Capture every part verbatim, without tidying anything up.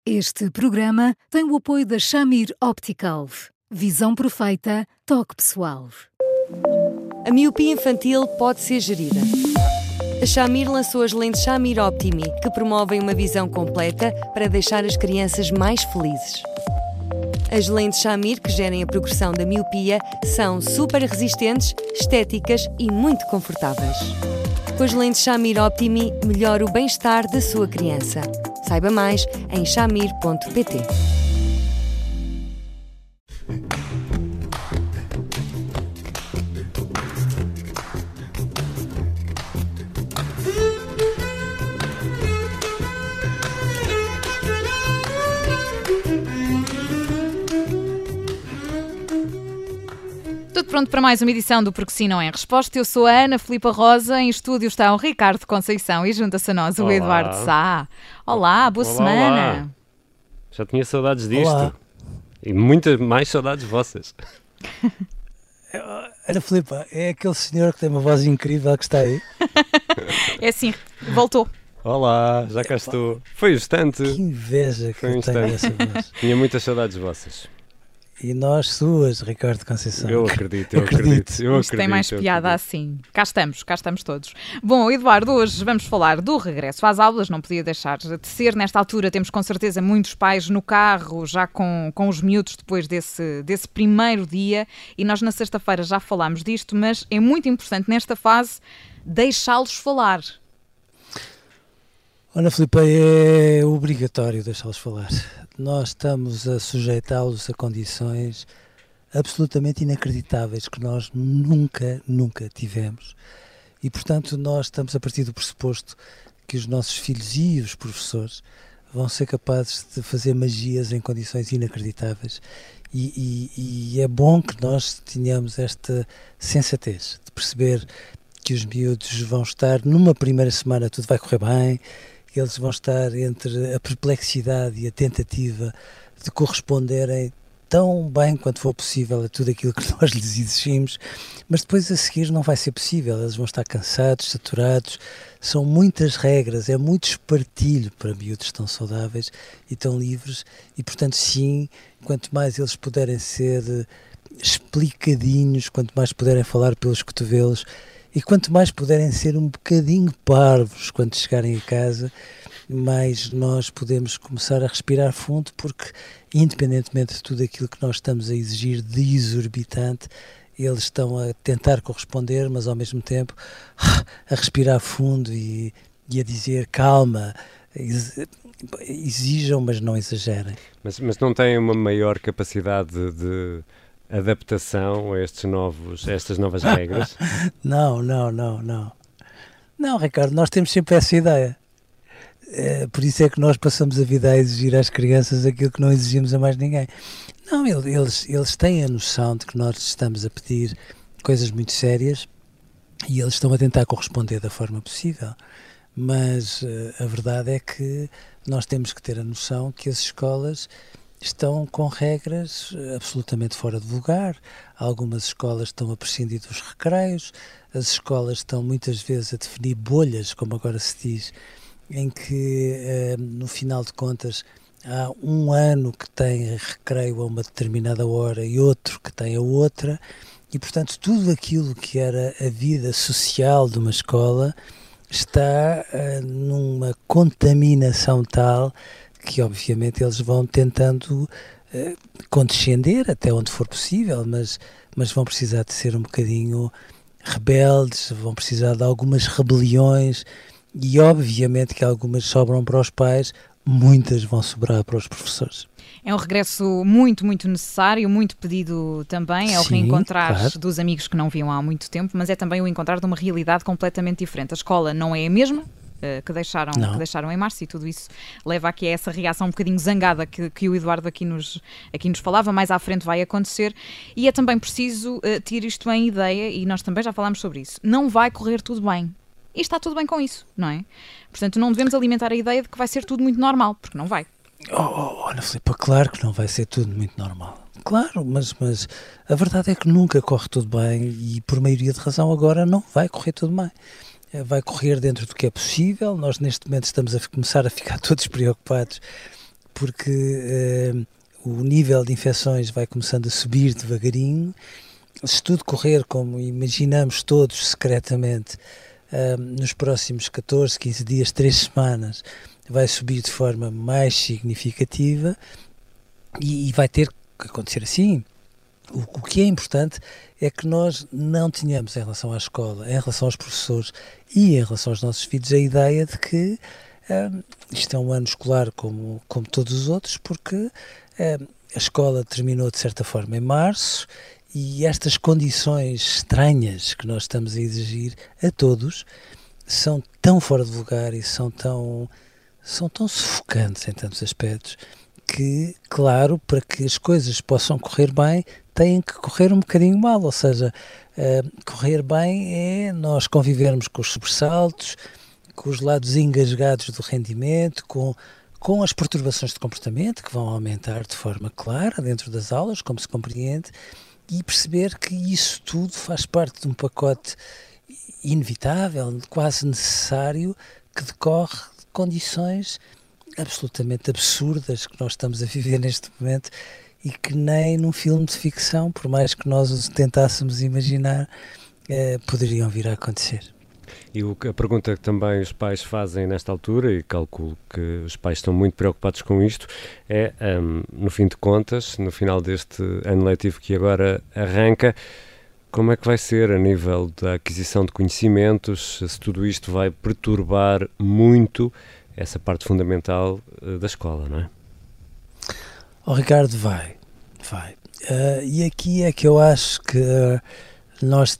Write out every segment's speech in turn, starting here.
Este programa tem o apoio da Shamir Optical. Visão perfeita, toque pessoal. A miopia infantil pode ser gerida. A Shamir lançou as lentes Shamir Optimi, que promovem uma visão completa para deixar as crianças mais felizes. As lentes Shamir, que gerem a progressão da miopia, são super resistentes, estéticas e muito confortáveis. Com as lentes Shamir Optimi, melhora o bem-estar da sua criança. Saiba mais em shamir ponto pt. Tudo pronto para mais uma edição do Porque Sim Não É Resposta. Eu sou a Ana Filipa Rosa, em estúdio está o Ricardo Conceição e junta-se a nós o Olá. Eduardo Sá. Olá, boa Olá, semana. olá. Já tinha saudades disto. Olá. E muitas mais saudades vossas. Ana Filipa, é aquele senhor que tem uma voz incrível que está aí. É assim, voltou. Olá, já cá estou. Foi um instante. Que inveja que Foi um eu tenho instante. dessa voz. Tinha muitas saudades vossas. E nós suas, Ricardo Conceição. Eu acredito, eu Acredito. acredito. Eu Isto tem acredito, mais eu piada acredito. assim. Cá estamos, cá estamos todos. Bom, Eduardo, hoje vamos falar do regresso às aulas, não podia deixar de ser. Nesta altura temos com certeza muitos pais no carro, já com, com os miúdos depois desse, desse primeiro dia, e nós na sexta-feira já falámos disto, mas é muito importante nesta fase deixá-los falar. Ana Filipa, é obrigatório deixá-los falar. Nós estamos a sujeitá-los a condições absolutamente inacreditáveis que nós nunca, nunca tivemos. E, portanto, nós estamos a partir do pressuposto que os nossos filhos e os professores vão ser capazes de fazer magias em condições inacreditáveis. E, e, e é bom que nós tenhamos esta sensatez de perceber que os miúdos vão estar, numa primeira semana tudo vai correr bem, eles vão estar entre a perplexidade e a tentativa de corresponderem tão bem quanto for possível a tudo aquilo que nós lhes exigimos, mas depois a seguir não vai ser possível, eles vão estar cansados, saturados, são muitas regras, é muito espartilho para miúdos tão saudáveis e tão livres, e portanto sim, quanto mais eles puderem ser explicadinhos, quanto mais puderem falar pelos cotovelos, e quanto mais puderem ser um bocadinho parvos quando chegarem a casa, mais nós podemos começar a respirar fundo, porque independentemente de tudo aquilo que nós estamos a exigir de exorbitante, eles estão a tentar corresponder, mas ao mesmo tempo a respirar fundo e, e a dizer calma, exijam, mas não exagerem. Mas, mas não têm uma maior capacidade de, de adaptação a, estes novos, a estas novas regras? Não, não, não, não. Não, Ricardo, nós temos sempre essa ideia. É, por isso é que nós passamos a vida a exigir às crianças aquilo que não exigimos a mais ninguém. Não, eles, eles têm a noção de que nós estamos a pedir coisas muito sérias e eles estão a tentar corresponder da forma possível. Mas uh, a verdade é que nós temos que ter a noção que as escolas estão com regras absolutamente fora de lugar. Algumas escolas estão a prescindir dos recreios, as escolas estão muitas vezes a definir bolhas, como agora se diz, em que, eh, no final de contas, há um ano que tem recreio a uma determinada hora e outro que tem a outra, e, portanto, tudo aquilo que era a vida social de uma escola está eh, numa contaminação tal que, obviamente, eles vão tentando eh, condescender até onde for possível, mas, mas vão precisar de ser um bocadinho rebeldes, vão precisar de algumas rebeliões. E obviamente que algumas sobram para os pais, muitas vão sobrar para os professores. É um regresso muito, muito necessário, muito pedido também, é o Sim, reencontrar claro. dos amigos que não viam há muito tempo, mas é também o encontrar de uma realidade completamente diferente. A escola não é a mesma uh, que, deixaram, que deixaram em março, e tudo isso leva aqui a essa reação um bocadinho zangada que, que o Eduardo aqui nos, aqui nos falava, mais à frente vai acontecer, e é também preciso uh, ter isto em ideia, e nós também já falámos sobre isso, não vai correr tudo bem. E está tudo bem com isso, não é? Portanto, não devemos alimentar a ideia de que vai ser tudo muito normal, porque não vai. Oh, oh, Ana Filipa, claro que não vai ser tudo muito normal. Claro, mas, mas a verdade é que nunca corre tudo bem e, por maioria de razão, agora não vai correr tudo bem. Vai correr dentro do que é possível. Nós, neste momento, estamos a começar a ficar todos preocupados porque uh, o nível de infecções vai começando a subir devagarinho. Se tudo correr como imaginamos todos secretamente, uh, nos próximos catorze, quinze dias, três semanas, vai subir de forma mais significativa e, e vai ter que acontecer assim. O, o que é importante é que nós não tenhamos, em relação à escola, em relação aos professores e em relação aos nossos filhos, a ideia de que uh, isto é um ano escolar como, como todos os outros, porque uh, a escola terminou de certa forma em março e estas condições estranhas que nós estamos a exigir a todos são tão fora de lugar e são tão, são tão sufocantes em tantos aspectos que, claro, para que as coisas possam correr bem, têm que correr um bocadinho mal, ou seja, uh, correr bem é nós convivermos com os sobressaltos, com os lados engasgados do rendimento, com, com as perturbações de comportamento que vão aumentar de forma clara dentro das aulas, como se compreende, e perceber que isso tudo faz parte de um pacote inevitável, quase necessário, que decorre de condições absolutamente absurdas que nós estamos a viver neste momento e que nem num filme de ficção, por mais que nós os tentássemos imaginar, eh, poderiam vir a acontecer. E o, a pergunta que também os pais fazem nesta altura, e calculo que os pais estão muito preocupados com isto, é, um, no fim de contas, no final deste ano letivo que agora arranca, como é que vai ser a nível da aquisição de conhecimentos, se tudo isto vai perturbar muito essa parte fundamental uh, da escola, não é? Oh, Ricardo, vai, vai. Uh, e aqui é que eu acho que uh, nós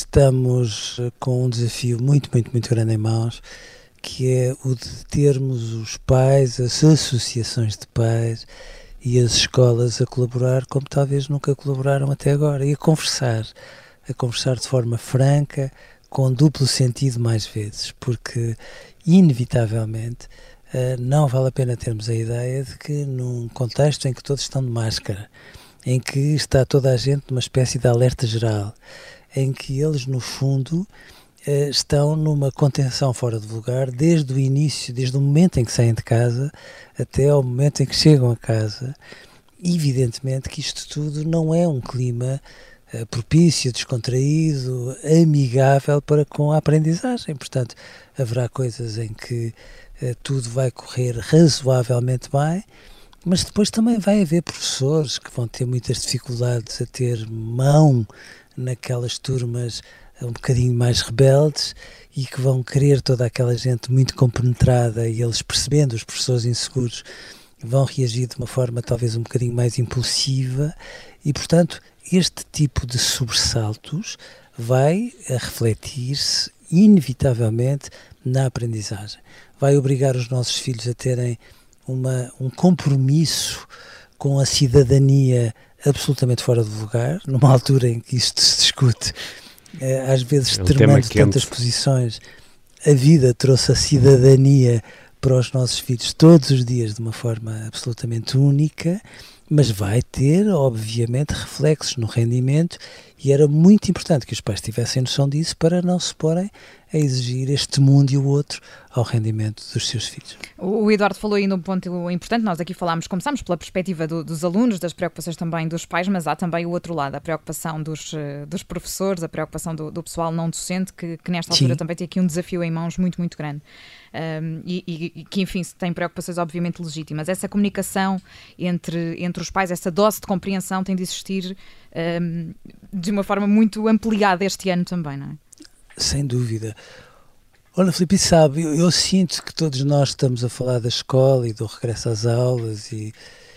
estamos com um desafio muito, muito, muito grande em mãos, que é o de termos os pais, as associações de pais e as escolas a colaborar como talvez nunca colaboraram até agora, e a conversar, a conversar de forma franca, com duplo sentido mais vezes, porque inevitavelmente uh, não vale a pena termos a ideia de que num contexto em que todos estão de máscara, em que está toda a gente numa espécie de alerta geral, em que eles no fundo uh, estão numa contenção fora de lugar desde o início, desde o momento em que saem de casa até ao momento em que chegam a casa. Evidentemente que isto tudo não é um clima uh, propício, descontraído, amigável para com a aprendizagem. Portanto, haverá coisas em que uh, tudo vai correr razoavelmente bem, mas depois também vai haver professores que vão ter muitas dificuldades a ter mão naquelas turmas um bocadinho mais rebeldes e que vão querer toda aquela gente muito compenetrada, e eles, percebendo, os professores inseguros, vão reagir de uma forma talvez um bocadinho mais impulsiva e, portanto, este tipo de sobressaltos vai a refletir-se inevitavelmente na aprendizagem. Vai obrigar os nossos filhos a terem uma, um compromisso com a cidadania absolutamente fora de lugar, numa altura em que isto se discute, eh, às vezes é um extremando tantas posições. A vida trouxe a cidadania para os nossos filhos todos os dias de uma forma absolutamente única, mas vai ter, obviamente, reflexos no rendimento, e era muito importante que os pais tivessem noção disso para não se porem a exigir este mundo e o outro ao rendimento dos seus filhos. O Eduardo falou ainda um ponto importante. Nós aqui falámos, começámos pela perspectiva do, dos alunos, das preocupações também dos pais, mas há também o outro lado, a preocupação dos, dos professores, a preocupação do, do pessoal não docente, que, que nesta altura Sim. também tem aqui um desafio em mãos muito, muito grande. Um, e, e que, enfim, tem preocupações obviamente legítimas. Essa comunicação entre, entre os pais, essa dose de compreensão tem de existir um, de uma forma muito ampliada este ano também, não é? Sem dúvida. Olha, Filipe, sabe, eu, eu sinto que todos nós estamos a falar da escola e do regresso às aulas e,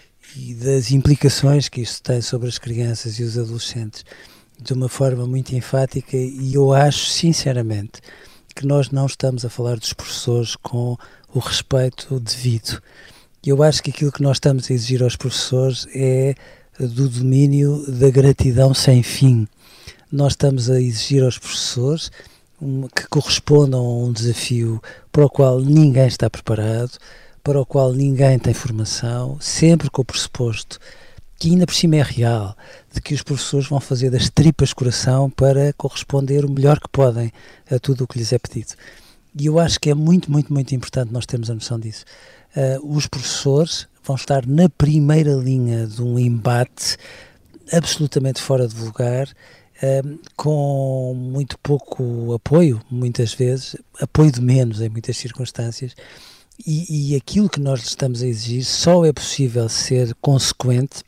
e das implicações que isto tem sobre as crianças e os adolescentes de uma forma muito enfática, e eu acho, sinceramente, que nós não estamos a falar dos professores com o respeito devido. Eu acho que aquilo que nós estamos a exigir aos professores é do domínio da gratidão sem fim. Nós estamos a exigir aos professores um, que correspondam a um desafio para o qual ninguém está preparado, para o qual ninguém tem formação, sempre com o pressuposto, que ainda por cima é real, de que os professores vão fazer das tripas coração para corresponder o melhor que podem a tudo o que lhes é pedido. E eu acho que é muito, muito, muito importante nós termos a noção disso. Uh, os professores, vão estar na primeira linha de um embate absolutamente fora de lugar, um, com muito pouco apoio, muitas vezes, apoio de menos em muitas circunstâncias, e, e aquilo que nós lhes estamos a exigir só é possível ser consequente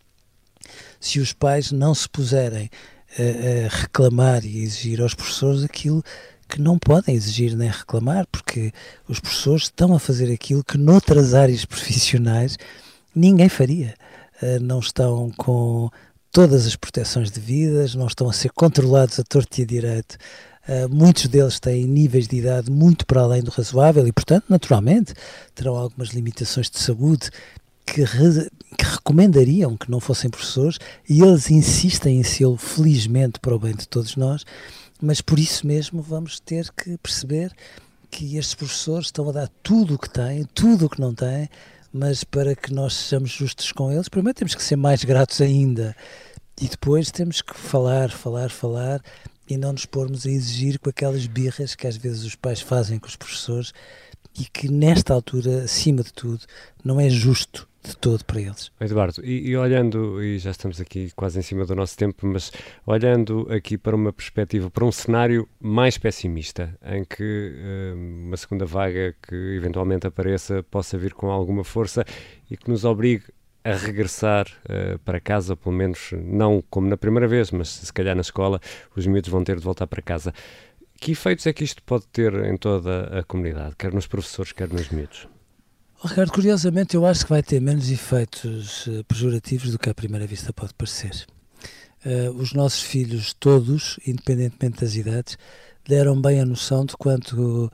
se os pais não se puserem a, a reclamar e exigir aos professores aquilo que não podem exigir nem reclamar, porque os professores estão a fazer aquilo que noutras áreas profissionais ninguém faria. Uh, não estão com todas as proteções devidas, não estão a ser controlados a torto e a direito. Uh, muitos deles têm níveis de idade muito para além do razoável e, portanto, naturalmente, terão algumas limitações de saúde que, re, que recomendariam que não fossem professores, e eles insistem em sê-lo, felizmente, para o bem de todos nós. Mas por isso mesmo vamos ter que perceber que estes professores estão a dar tudo o que têm, tudo o que não têm, mas para que nós sejamos justos com eles, primeiro temos que ser mais gratos ainda, e depois temos que falar, falar, falar, e não nos pormos a exigir com aquelas birras que às vezes os pais fazem com os professores, e que nesta altura, acima de tudo, não é justo de todo para eles. Eduardo, e, e olhando, e já estamos aqui quase em cima do nosso tempo, mas olhando aqui para uma perspectiva, para um cenário mais pessimista, em que uh, uma segunda vaga que eventualmente apareça possa vir com alguma força e que nos obrigue a regressar uh, para casa, pelo menos não como na primeira vez, mas se calhar na escola os miúdos vão ter de voltar para casa. Que efeitos é que isto pode ter em toda a comunidade, quer nos professores, quer nos miúdos? Ricardo, curiosamente eu acho que vai ter menos efeitos uh, pejorativos do que à primeira vista pode parecer. Uh, os nossos filhos todos, independentemente das idades, deram bem a noção de quanto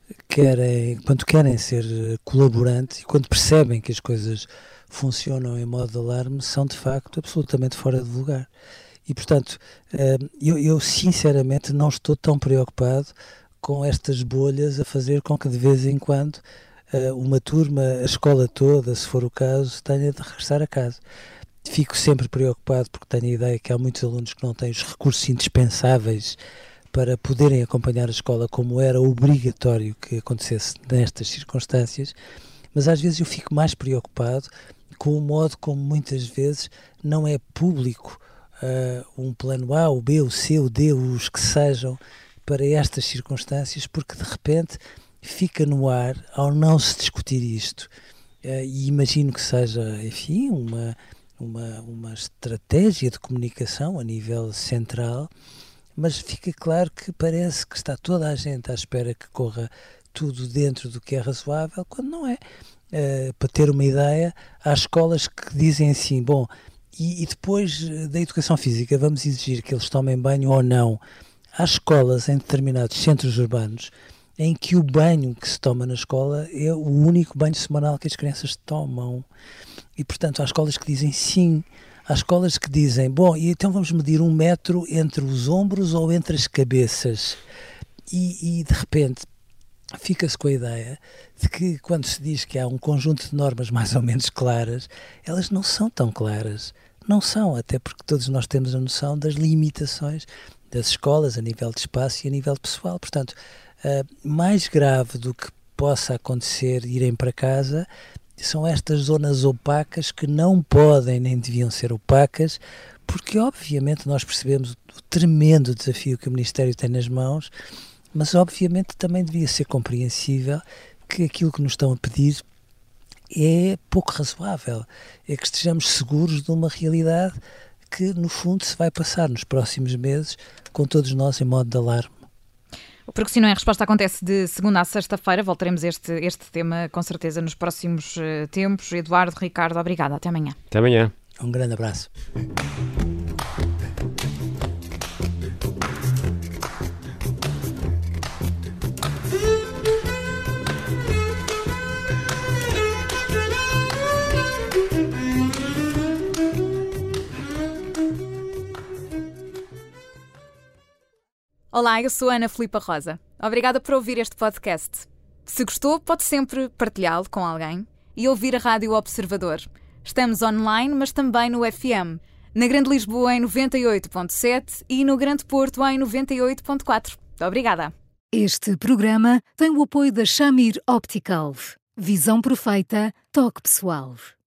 querem, quanto querem ser colaborantes, e quando percebem que as coisas funcionam em modo de alarme, são de facto absolutamente fora de lugar. E portanto, uh, eu, eu sinceramente não estou tão preocupado com estas bolhas a fazer com que de vez em quando uma turma, a escola toda, se for o caso, tenha de regressar a casa. Fico sempre preocupado porque tenho a ideia que há muitos alunos que não têm os recursos indispensáveis para poderem acompanhar a escola como era obrigatório que acontecesse nestas circunstâncias, mas às vezes eu fico mais preocupado com o modo como muitas vezes não é público uh, um plano A, o B, o C, o D, os que sejam, para estas circunstâncias, porque de repente fica no ar, ao não se discutir isto, uh, e imagino que seja, enfim, uma, uma, uma estratégia de comunicação a nível central, mas fica claro que parece que está toda a gente à espera que corra tudo dentro do que é razoável, quando não é. Uh, para ter uma ideia, há escolas que dizem assim, bom, e, e depois da educação física vamos exigir que eles tomem banho ou não. Há escolas em determinados centros urbanos em que o banho que se toma na escola é o único banho semanal que as crianças tomam. E, portanto, há escolas que dizem sim, há escolas que dizem, bom, e então vamos medir um metro entre os ombros ou entre as cabeças. E, e de repente, fica-se com a ideia de que quando se diz que há um conjunto de normas mais ou menos claras, elas não são tão claras. Não são, até porque todos nós temos a noção das limitações das escolas a nível de espaço e a nível pessoal. Portanto, uh, mais grave do que possa acontecer irem para casa são estas zonas opacas que não podem nem deviam ser opacas, porque obviamente nós percebemos o tremendo desafio que o Ministério tem nas mãos, mas obviamente também devia ser compreensível que aquilo que nos estão a pedir é pouco razoável, é que estejamos seguros de uma realidade que no fundo se vai passar nos próximos meses com todos nós em modo de alarme. O Porque Se Não É Resposta acontece de segunda a sexta-feira. Voltaremos a este, este tema com certeza nos próximos uh, tempos. Eduardo, Ricardo, obrigada. Até amanhã. Até amanhã. Um grande abraço. Olá, eu sou a Ana Filipa Rosa. Obrigada por ouvir este podcast. Se gostou, pode sempre partilhá-lo com alguém e ouvir a Rádio Observador. Estamos online, mas também no F M. Na Grande Lisboa em noventa e oito ponto sete e no Grande Porto em noventa e oito ponto quatro. Obrigada. Este programa tem o apoio da Shamir Optical. Visão perfeita, toque pessoal.